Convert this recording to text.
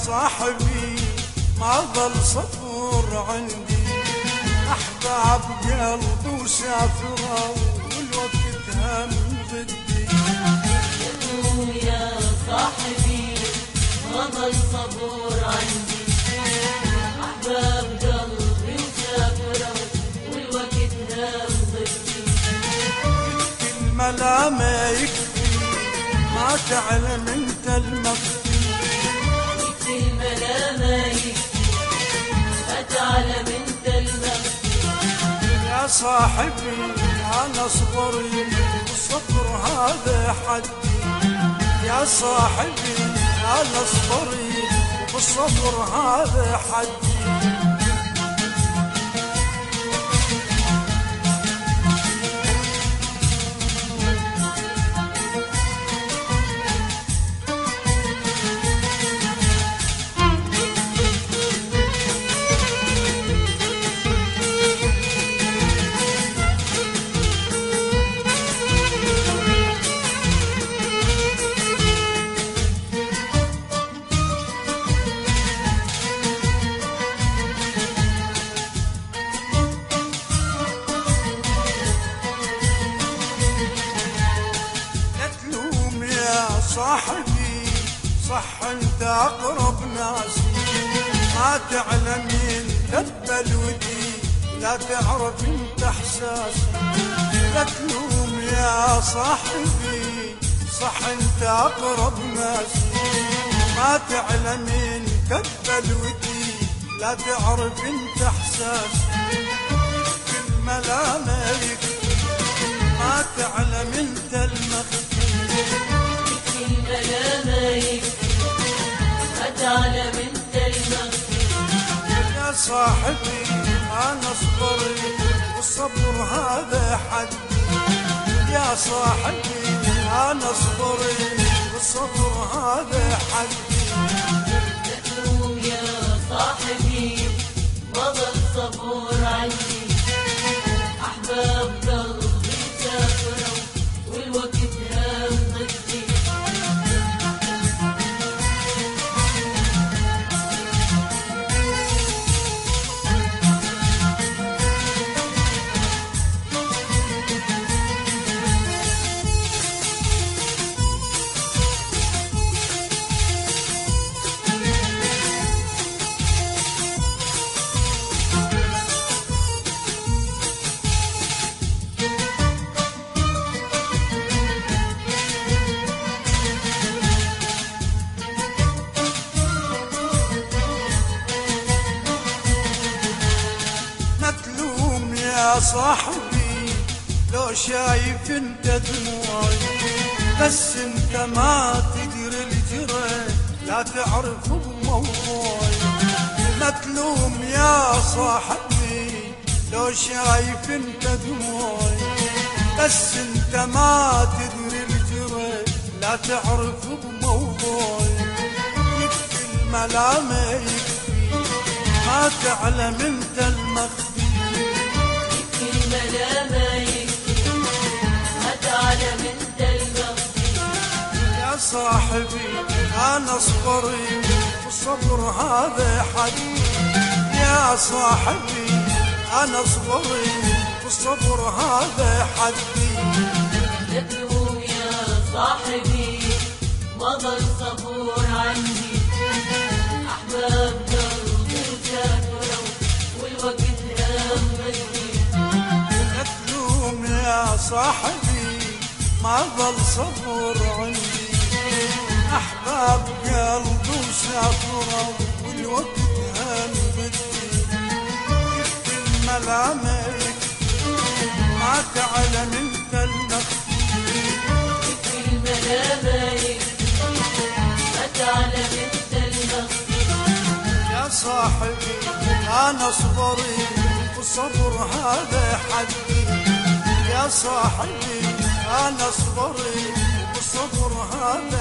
صاحبي ما ظل صبر عندي، أحباب قلبي وسافروا والوقت هم ضدي. يا صاحبي ما ظل صبر عندي، أحباب قلبي وسافروا والوقت هم ضدي. الملا ما يكفي ما تعلم انت المخفي، الملا ما يكفي ما تعلم انت المخفي. يا صاحبي انا صبري والصبر هذا حدي، يا صاحبي انا صبري والصبر هذا حدي. صاحبي صح انت اقرب ناسي، ما تعلم ينتبل ودي لا تعرف انت احساسي. لا تلوم يا صاحبي صح انت اقرب ناسي، ما تعلم ينتبل ودي لا تعرف انت احساسي. الملا ما يكفي ما تعلم انت المخفي، الملا ما يكفي ما تعلم انت المخفي. يا صاحبي انا صبري والصبر هذا حدي، يا صاحبي انا صبري والصبر هذا حدي. لا تلوم يا صاحبي ما ظل صبور عندي، احباب قلبي سافروا والوقت هم ضدي. يا صاحبي لو شايف انت دموعي، بس انت ما تدري الجرى لا تعرف بموضوعي. لا تلوم يا صاحبي لو شايف انت دموعي، بس انت ما تدري الجرى لا تعرف بموضوعي. يكفي الملا ما يكفي ما تعلم انت المخفي، الملا ما يكفي ما تعلم انت المخفي. يا صاحبي انا صبري والصبر هذا حدي، يا صاحبي انا صبري والصبر هذا حدي. لا تلوم يا صاحبي ما ظل صبور عندي، احباب قلبي سافروا والوقت هم ضدي. يا صاحبي ما ظل صبر عندي، أحباب قلبي وسافروا والوقت هم ضدي. يكفي الملا ما يكفي ما تعلم انت المخفي، يكفي الملا ما يكفي ما تعلم انت المخفي. يا صاحبي أنا صبري والصبر هذا حدي، يا صاحبي أنا صبري والصبر هذا